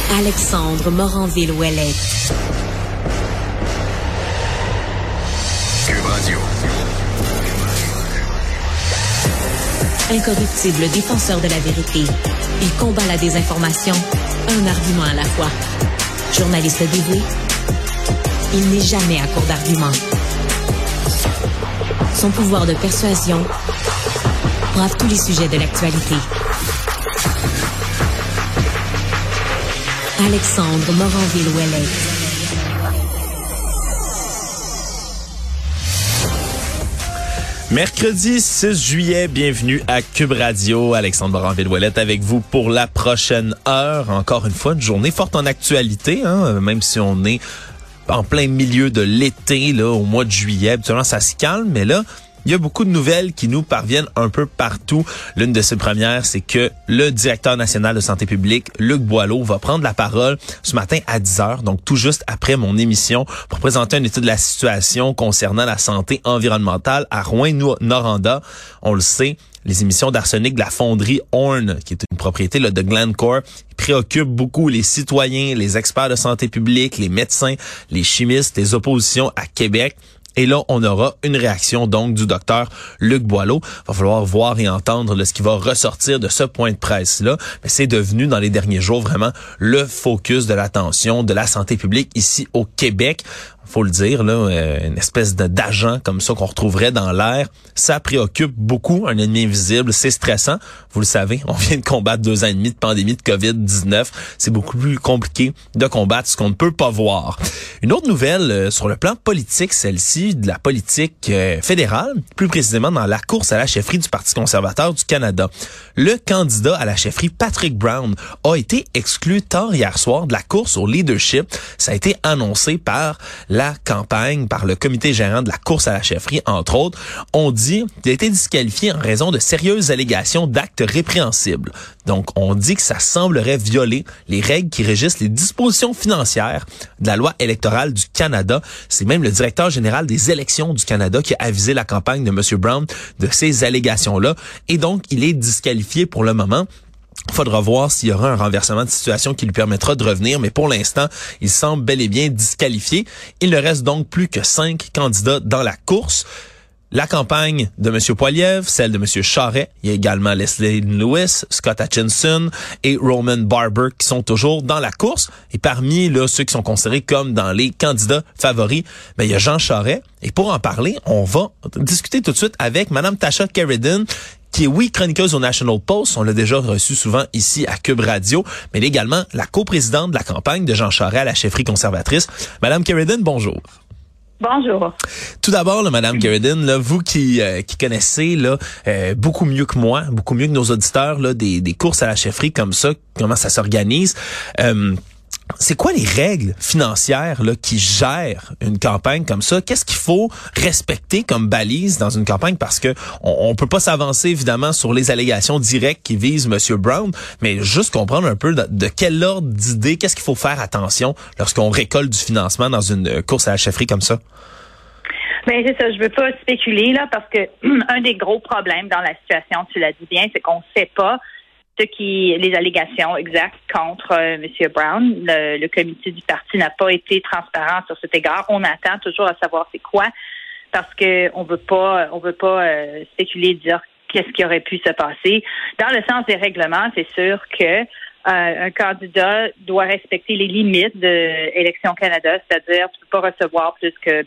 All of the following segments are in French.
Alexandre Moranville-Ouellette. Cube Radio. Incorruptible défenseur de la vérité, il combat la désinformation, un argument à la fois. Journaliste dévoué, il n'est jamais à court d'arguments. Son pouvoir de persuasion brave tous les sujets de l'actualité. Alexandre Moranville-Ouellette. Mercredi 6 juillet, bienvenue à Cube Radio. Alexandre Moranville-Ouellette avec vous pour la prochaine heure. Encore une fois, une journée forte en actualité, même si on est en plein milieu de l'été, là, au mois de juillet. Habituellement, ça se calme, mais là, il y a beaucoup de nouvelles qui nous parviennent un peu partout. L'une de ces premières, c'est que le directeur national de santé publique, Luc Boileau, va prendre la parole ce matin à 10h, donc tout juste après mon émission, pour présenter une étude de la situation concernant la santé environnementale à Rouyn-Noranda. On le sait, les émissions d'arsenic de la fonderie Horn, qui est une propriété là, de Glencore, préoccupent beaucoup les citoyens, les experts de santé publique, les médecins, les chimistes, les oppositions à Québec. Et là, on aura une réaction donc du docteur Luc Boileau. Il va falloir voir et entendre ce qui va ressortir de ce point de presse-là. Mais c'est devenu, dans les derniers jours, vraiment le focus de l'attention de la santé publique ici au Québec. Faut le dire, là, une espèce d'agent comme ça qu'on retrouverait dans l'air, ça préoccupe beaucoup un ennemi invisible, c'est stressant. Vous le savez, on vient de combattre 2 ans et demi de pandémie de COVID-19. C'est beaucoup plus compliqué de combattre ce qu'on ne peut pas voir. Une autre nouvelle sur le plan politique, celle-ci de la politique fédérale, plus précisément dans la course à la chefferie du Parti conservateur du Canada. Le candidat à la chefferie, Patrick Brown, a été exclu tard hier soir de la course au leadership. Ça a été annoncé par la campagne, par le comité gérant de la course à la chefferie, entre autres. On dit qu'il a été disqualifié en raison de sérieuses allégations d'actes répréhensibles. Donc, on dit que ça semblerait violer les règles qui régissent les dispositions financières de la loi électorale du Canada. C'est même le directeur général des élections du Canada qui a avisé la campagne de M. Brown de ces allégations-là. Et donc, il est disqualifié pour le moment. Il faudra voir s'il y aura un renversement de situation qui lui permettra de revenir, mais pour l'instant, il semble bel et bien disqualifié. Il ne reste donc plus que 5 candidats dans la course. La campagne de M. Poilievre, celle de M. Charest, il y a également Leslie Lewis, Scott Hutchinson et Roman Barber qui sont toujours dans la course. Et parmi là, ceux qui sont considérés comme dans les candidats favoris, il y a Jean Charest. Et pour en parler, on va discuter tout de suite avec Mme Tasha Keridan, qui est, chroniqueuse au National Post. On l'a déjà reçue souvent ici à Cube Radio, mais elle est également la coprésidente de la campagne de Jean Charest à la chefferie conservatrice. Madame Keridan, bonjour. Bonjour. Tout d'abord, là, Madame Keridan, là, vous qui connaissez là beaucoup mieux que moi, beaucoup mieux que nos auditeurs là, des courses à la chefferie comme ça, comment ça s'organise. C'est quoi les règles financières là, qui gèrent une campagne comme ça? Qu'est-ce qu'il faut respecter comme balise dans une campagne? Parce que on peut pas s'avancer évidemment sur les allégations directes qui visent M. Brown, mais juste comprendre un peu de quel ordre d'idée, qu'est-ce qu'il faut faire attention lorsqu'on récolte du financement dans une course à la chefferie comme ça? Ben c'est ça, je veux pas spéculer là parce que un des gros problèmes dans la situation, tu l'as dit bien, c'est qu'on sait pas les allégations exactes contre M. Brown. Le comité du parti n'a pas été transparent sur cet égard. On attend toujours à savoir c'est quoi, parce que on veut pas spéculer, dire qu'est-ce qui aurait pu se passer. Dans le sens des règlements, c'est sûr que un candidat doit respecter les limites de Élections Canada, c'est-à-dire tu peux pas recevoir plus que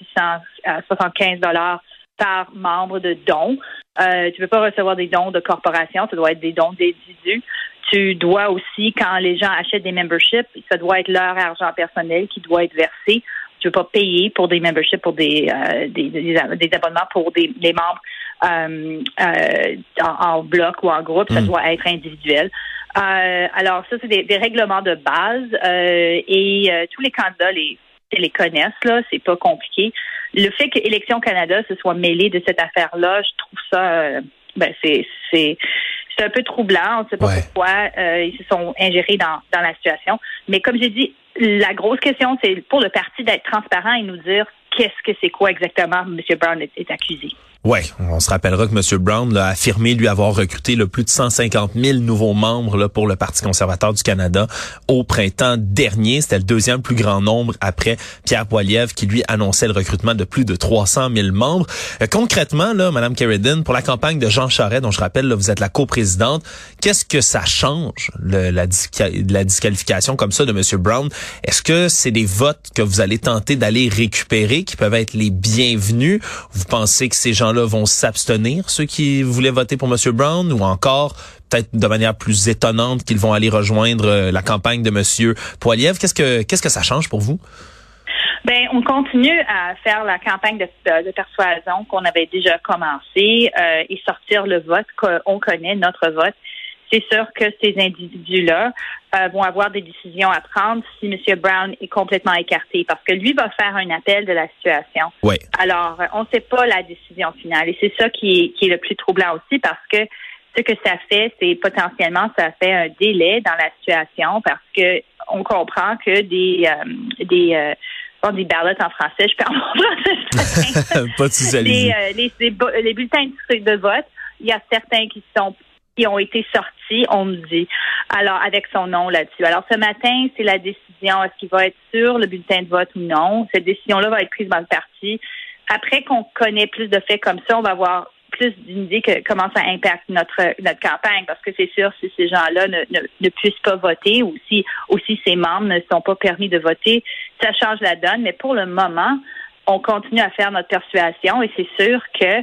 1 675 $ par membre de dons. Tu peux pas recevoir des dons de corporations, ça doit être des dons d'individus. Tu dois aussi, quand les gens achètent des memberships, ça doit être leur argent personnel qui doit être versé. Tu veux pas payer pour des memberships, pour des abonnements pour des membres en bloc ou en groupe, ça doit être individuel. Alors ça, c'est des règlements de base et tous les candidats les connaissent, là, c'est pas compliqué. Le fait que Élections Canada se soit mêlé de cette affaire-là, je trouve ça c'est un peu troublant. On ne sait pas pourquoi ils se sont ingérés dans la situation. Mais comme j'ai dit, la grosse question, c'est pour le parti d'être transparent et nous dire qu'est-ce que c'est quoi exactement M. Brown est accusé. Ouais, on se rappellera que M. Brown a affirmé lui avoir recruté plus de 150 000 nouveaux membres là, pour le Parti conservateur du Canada au printemps dernier. C'était le deuxième plus grand nombre après Pierre Poilievre qui lui annonçait le recrutement de plus de 300 000 membres. Concrètement, là, Mme Keraden, pour la campagne de Jean Charest, dont je rappelle, là, vous êtes la coprésidente, qu'est-ce que ça change, la disqualification comme ça de M. Brown? Est-ce que c'est des votes que vous allez tenter d'aller récupérer qui peuvent être les bienvenus? Vous pensez que ces gens-là vont s'abstenir, ceux qui voulaient voter pour M. Brown, ou encore, peut-être de manière plus étonnante, qu'ils vont aller rejoindre la campagne de M. Poilievre? Qu'est-ce que ça change pour vous? Ben, on continue à faire la campagne de persuasion qu'on avait déjà commencé et sortir le vote qu'on connaît, notre vote. C'est sûr que ces individus-là vont avoir des décisions à prendre si M. Brown est complètement écarté, parce que lui va faire un appel de la situation. Oui. Alors, on ne sait pas la décision finale, et c'est ça qui est le plus troublant aussi, parce que ce que ça fait, c'est potentiellement, ça fait un délai dans la situation, parce que on comprend que des ballots en français, je parle en français. Pas de soucis. Les bulletins de vote, il y a certains qui ont été sortis, on me dit, alors avec son nom là-dessus. Alors ce matin, c'est la décision, est-ce qu'il va être sur le bulletin de vote ou non. Cette décision-là va être prise dans le parti. Après qu'on connaît plus de faits comme ça, on va avoir plus d'une idée que comment ça impacte notre campagne, parce que c'est sûr, si ces gens-là ne puissent pas voter, ou si aussi ces membres ne sont pas permis de voter, ça change la donne. Mais pour le moment, on continue à faire notre persuasion, et c'est sûr que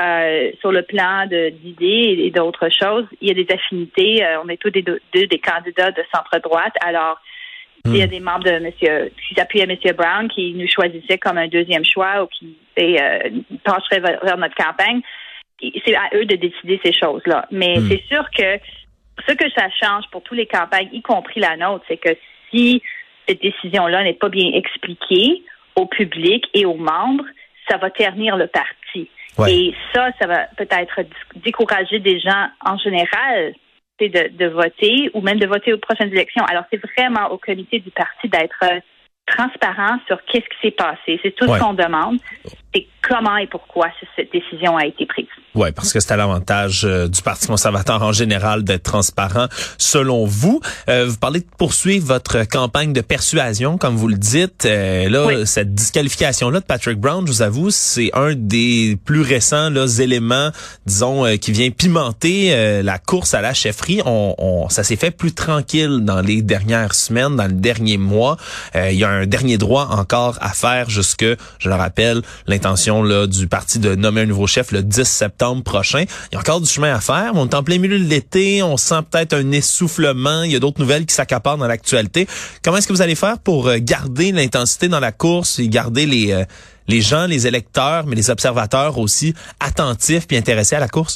sur le plan d'idées et d'autres choses, il y a des affinités. On est tous des candidats de centre-droite. Alors, il y a des membres qui appuyaient M. Brown, qui nous choisissaient comme un deuxième choix ou qui pencheraient vers notre campagne. C'est à eux de décider ces choses-là. Mais c'est sûr que ce que ça change pour toutes les campagnes, y compris la nôtre, c'est que si cette décision-là n'est pas bien expliquée au public et aux membres, ça va ternir le parti. Ouais. Et ça va peut-être décourager des gens en général de voter ou même de voter aux prochaines élections. Alors, c'est vraiment au comité du parti d'être transparent sur qu'est-ce qui s'est passé. C'est tout ce qu'on demande. C'est comment et pourquoi cette décision a été prise. Oui, parce que c'est à l'avantage du Parti conservateur en général d'être transparent, selon vous. Vous parlez de poursuivre votre campagne de persuasion, comme vous le dites. Cette disqualification-là de Patrick Brown, je vous avoue, c'est un des plus récents éléments, disons, qui vient pimenter la course à la chefferie. Ça s'est fait plus tranquille dans les dernières semaines, dans le dernier mois. Il y a un dernier droit encore à faire jusque, je le rappelle, l'intention du parti de nommer un nouveau chef le 10 septembre prochain. Il y a encore du chemin à faire. On est en plein milieu de l'été. On sent peut-être un essoufflement. Il y a d'autres nouvelles qui s'accaparent dans l'actualité. Comment est-ce que vous allez faire pour garder l'intensité dans la course et garder les gens, les électeurs, mais les observateurs aussi attentifs puis intéressés à la course?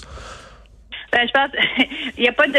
Je pense il n'y a pas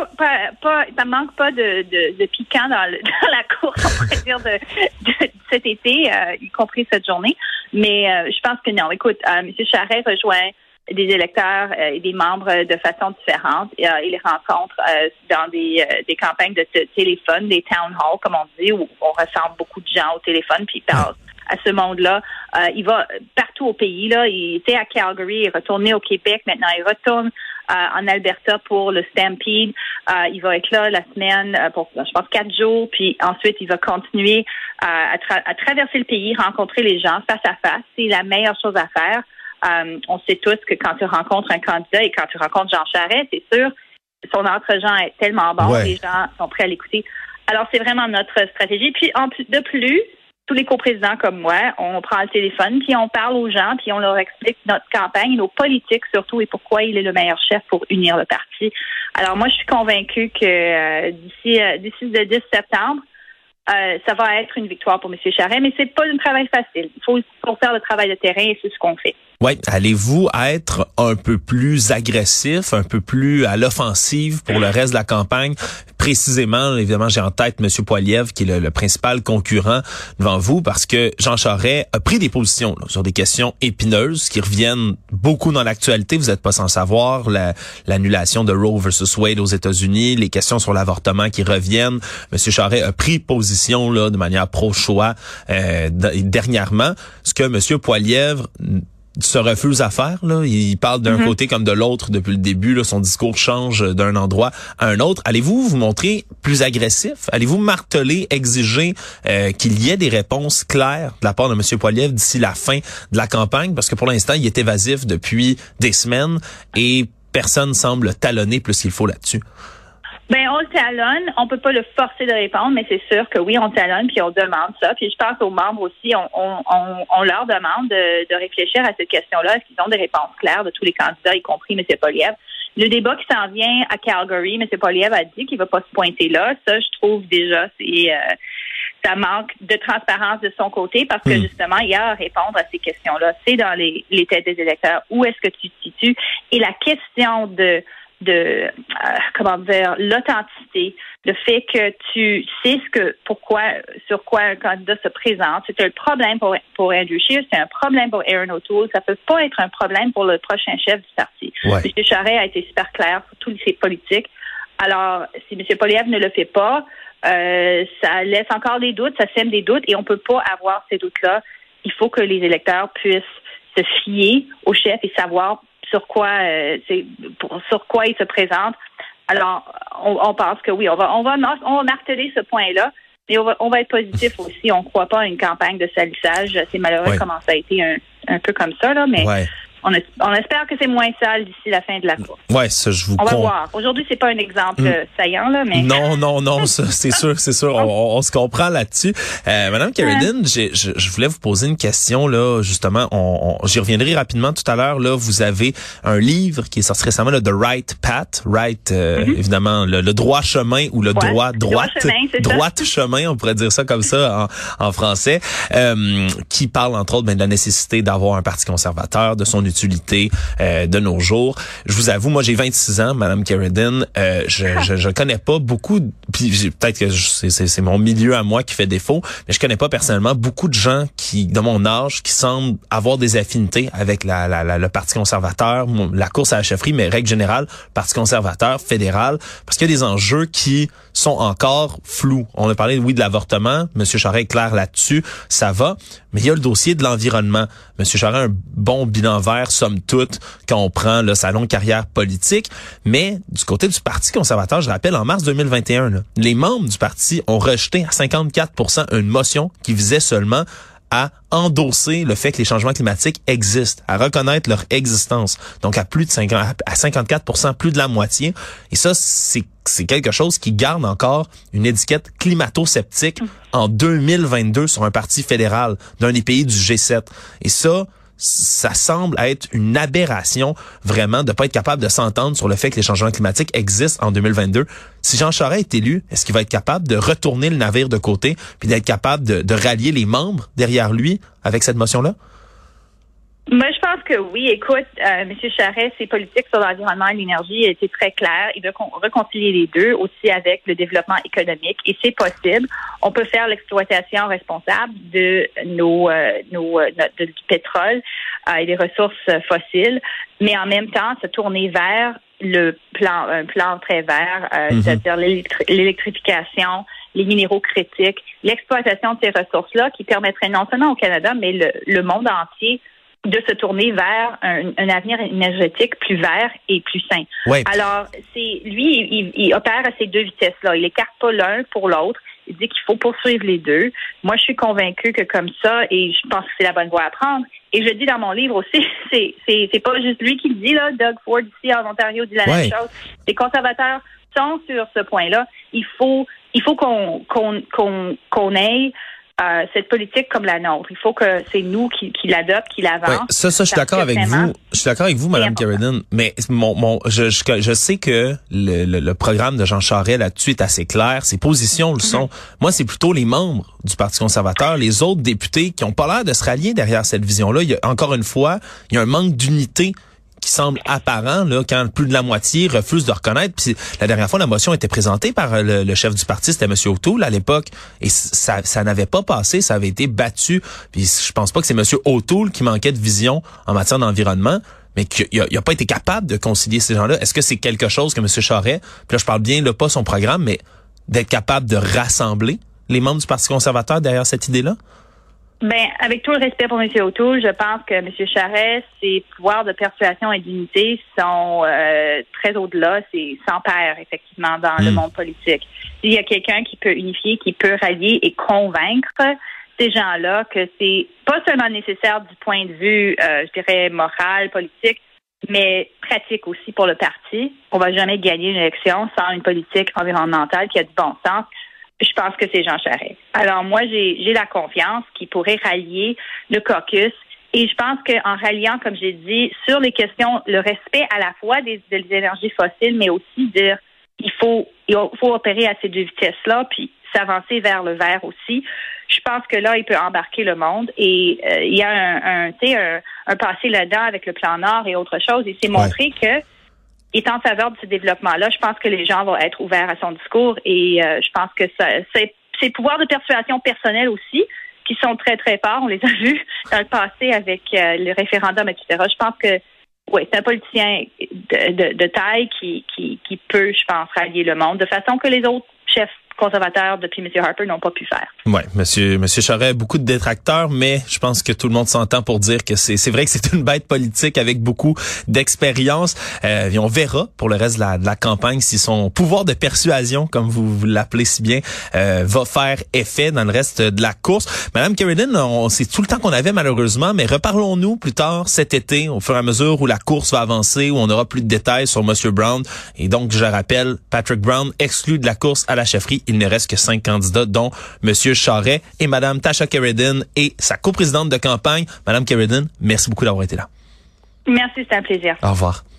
ça manque pas de piquant dans la course, on pourrait dire, de cet été, y compris cette journée. Mais je pense que non. Écoute, M. Charest rejoint des électeurs et des membres de façon différente. Il les rencontre dans des campagnes de téléphone, des town halls, comme on dit, où on ressemble beaucoup de gens au téléphone, puis il parle à ce monde-là. Il va partout au pays. Là. Il était à Calgary, il est retourné au Québec. Maintenant, il retourne en Alberta pour le Stampede. Il va être là la semaine pour, je pense, 4 jours. Puis ensuite, il va continuer à traverser le pays, rencontrer les gens face à face. C'est la meilleure chose à faire. On sait tous que quand tu rencontres un candidat et quand tu rencontres Jean Charest, c'est sûr, son entre-gens est tellement bon, les gens sont prêts à l'écouter. Alors, c'est vraiment notre stratégie. Puis, de plus, tous les coprésidents comme moi, on prend le téléphone, puis on parle aux gens, puis on leur explique notre campagne, nos politiques surtout, et pourquoi il est le meilleur chef pour unir le parti. Alors, moi, je suis convaincue que d'ici le 10 septembre, ça va être une victoire pour M. Charest, mais c'est pas un travail facile. Il faut faire le travail de terrain, et c'est ce qu'on fait. Oui, allez-vous être un peu plus agressif, un peu plus à l'offensive pour le reste de la campagne? Précisément, évidemment, j'ai en tête M. Poilievre, qui est le principal concurrent devant vous, parce que Jean Charest a pris des positions sur des questions épineuses qui reviennent beaucoup dans l'actualité. Vous n'êtes pas sans savoir l'annulation de Roe versus Wade aux États-Unis, les questions sur l'avortement qui reviennent. M. Charest a pris position de manière pro-choix dernièrement. Ce que M. Poilievre se refuse à faire. Là. Il parle d'un côté comme de l'autre depuis le début. Là. Son discours change d'un endroit à un autre. Allez-vous vous montrer plus agressif? Allez-vous marteler, exiger qu'il y ait des réponses claires de la part de M. Poilievre d'ici la fin de la campagne? Parce que pour l'instant, il est évasif depuis des semaines et personne semble talonner plus qu'il faut là-dessus. Ben, on le talonne. On peut pas le forcer de répondre, mais c'est sûr que oui, on talonne puis on demande ça. Puis je pense aux membres aussi, on leur demande de réfléchir à cette question-là. Est-ce qu'ils ont des réponses claires de tous les candidats, y compris M. Poilievre? Le débat qui s'en vient à Calgary, M. Poilievre a dit qu'il va pas se pointer là. Ça, je trouve déjà, ça manque de transparence de son côté parce que justement, il y a à répondre à ces questions-là. C'est dans les têtes des électeurs. Où est-ce que tu te situes? Et la question de l'authenticité, le fait que tu sais sur quoi un candidat se présente, c'est un problème pour Andrew Scheer, c'est un problème pour Erin O'Toole, ça peut pas être un problème pour le prochain chef du parti. Ouais. M. Charest a été super clair sur tous ses politiques. Alors, si M. Poilievre ne le fait pas, ça laisse encore des doutes, ça sème des doutes et on peut pas avoir ces doutes-là. Il faut que les électeurs puissent se fier au chef et savoir sur quoi il se présente. Alors, on pense que oui, on va marteler ce point-là, mais on va être positif aussi. On ne croit pas à une campagne de salissage. C'est malheureux comment ça a été un peu comme ça, là, mais on espère que c'est moins sale d'ici la fin de la course. Ouais, ça, je vous On va voir. Aujourd'hui, c'est pas un exemple saillant, là, mais... Non, ça, c'est sûr. On se comprend là-dessus. Madame Carradine, je voulais vous poser une question, là, justement. J'y reviendrai rapidement tout à l'heure. Là, vous avez un livre qui est sorti récemment, là, The Right Path. Right, évidemment, le droit chemin ou le droite chemin, on pourrait dire ça comme ça en français, qui parle, entre autres, de la nécessité d'avoir un parti conservateur, de son utilité de nos jours. Je vous avoue, moi j'ai 26 ans, Madame Carradine, je connais pas beaucoup, puis peut-être que c'est mon milieu à moi qui fait défaut, mais je connais pas personnellement beaucoup de gens qui, de mon âge, qui semblent avoir des affinités avec le Parti conservateur, la course à la chefferie, mais règle générale, Parti conservateur, fédéral, parce qu'il y a des enjeux qui sont encore flous. On a parlé, oui, de l'avortement. M. Charest est clair là-dessus. Ça va. Mais il y a le dossier de l'environnement. M. Charest a un bon bilan vert, somme toute, quand on prend là, sa longue carrière politique. Mais du côté du Parti conservateur, je rappelle, en mars 2021, là, les membres du parti ont rejeté à 54% une motion qui visait seulement à endosser le fait que les changements climatiques existent, à reconnaître leur existence. Donc à plus de 54%, plus de la moitié. Et ça, c'est quelque chose qui garde encore une étiquette climato-sceptique en 2022 sur un parti fédéral d'un des pays du G7. Et ça semble être une aberration, vraiment, de pas être capable de s'entendre sur le fait que les changements climatiques existent en 2022. Si Jean Charest est élu, est-ce qu'il va être capable de retourner le navire de côté puis d'être capable de rallier les membres derrière lui avec cette motion-là? Moi, je pense que oui. Écoute, M. Charest, ses politiques sur l'environnement et l'énergie étaient très claires. Il veut réconcilier les deux, aussi avec le développement économique. Et c'est possible. On peut faire l'exploitation responsable de du pétrole et des ressources fossiles, mais en même temps se tourner vers un plan très vert, c'est-à-dire l'électrification, les minéraux critiques, l'exploitation de ces ressources-là qui permettrait non seulement au Canada, mais le monde entier de se tourner vers un avenir énergétique plus vert et plus sain. Ouais. Alors, il opère à ces deux vitesses-là. Il écarte pas l'un pour l'autre. Il dit qu'il faut poursuivre les deux. Moi, je suis convaincue que comme ça, et je pense que c'est la bonne voie à prendre. Et je dis dans mon livre aussi, c'est pas juste lui qui le dit, là. Doug Ford, ici, en Ontario, dit la même chose. Les conservateurs sont sur ce point-là. Il faut qu'on ait cette politique comme la nôtre. Il faut que c'est nous qui l'adoptent, qui l'avancent. Ouais, ça, je suis d'accord avec vous. Je suis d'accord avec vous, Mme Carradine. Mais je sais que le programme de Jean Charest là-dessus est assez clair. Ses positions le sont. Moi, c'est plutôt les membres du Parti conservateur, les autres députés qui ont pas l'air de se rallier derrière cette vision-là. Encore une fois, il y a un manque d'unité qui semble apparent là quand plus de la moitié refuse de reconnaître. Puis la dernière fois, la motion était présentée par le chef du parti, c'était M. O'Toole à l'époque, et ça n'avait pas passé, ça avait été battu. Puis je pense pas que c'est M. O'Toole qui manquait de vision en matière d'environnement, mais qu'il a pas été capable de concilier ces gens-là. Est-ce que c'est quelque chose que M. Charest, puis là je parle bien là pas son programme, mais d'être capable de rassembler les membres du Parti conservateur derrière cette idée-là? Ben, avec tout le respect pour M. O'Toole, je pense que M. Charest, ses pouvoirs de persuasion et d'unité sont très au-delà, c'est sans pair, effectivement, dans le monde politique. S'il y a quelqu'un qui peut unifier, qui peut rallier et convaincre ces gens-là que c'est pas seulement nécessaire du point de vue, je dirais, moral, politique, mais pratique aussi pour le parti. On va jamais gagner une élection sans une politique environnementale qui a du bon sens. Je pense que c'est Jean Charest. Alors moi, j'ai la confiance qu'il pourrait rallier le caucus. Et je pense qu'en ralliant, comme j'ai dit, sur les questions, le respect à la fois des énergies fossiles, mais aussi dire il faut opérer à ces deux vitesses-là, puis s'avancer vers le vert aussi. Je pense que là, il peut embarquer le monde. Et il y a un passé là-dedans avec le plan Nord et autre chose. Et c'est montré que est en faveur de ce développement-là. Je pense que les gens vont être ouverts à son discours et je pense que c'est ses pouvoirs de persuasion personnels aussi qui sont très, très forts. On les a vus dans le passé avec le référendum, etc. Je pense que c'est un politicien de taille qui peut, je pense, rallier le monde de façon que les autres chefs conservateurs depuis M. Harper n'ont pas pu faire. Ouais, Monsieur Charest, beaucoup de détracteurs, mais je pense que tout le monde s'entend pour dire que c'est vrai que c'est une bête politique avec beaucoup d'expérience. Et on verra pour le reste de la campagne si son pouvoir de persuasion, comme vous l'appelez si bien, va faire effet dans le reste de la course. Madame Sheridan, c'est tout le temps qu'on avait malheureusement, mais reparlons-nous plus tard cet été, au fur et à mesure où la course va avancer, où on aura plus de détails sur Monsieur Brown. Et donc, je rappelle, Patrick Brown exclu de la course à la chefferie. Il ne reste que 5 candidats, dont M. Charest et Mme Tasha Sheridan et sa coprésidente de campagne. Mme Sheridan, merci beaucoup d'avoir été là. Merci, c'était un plaisir. Au revoir.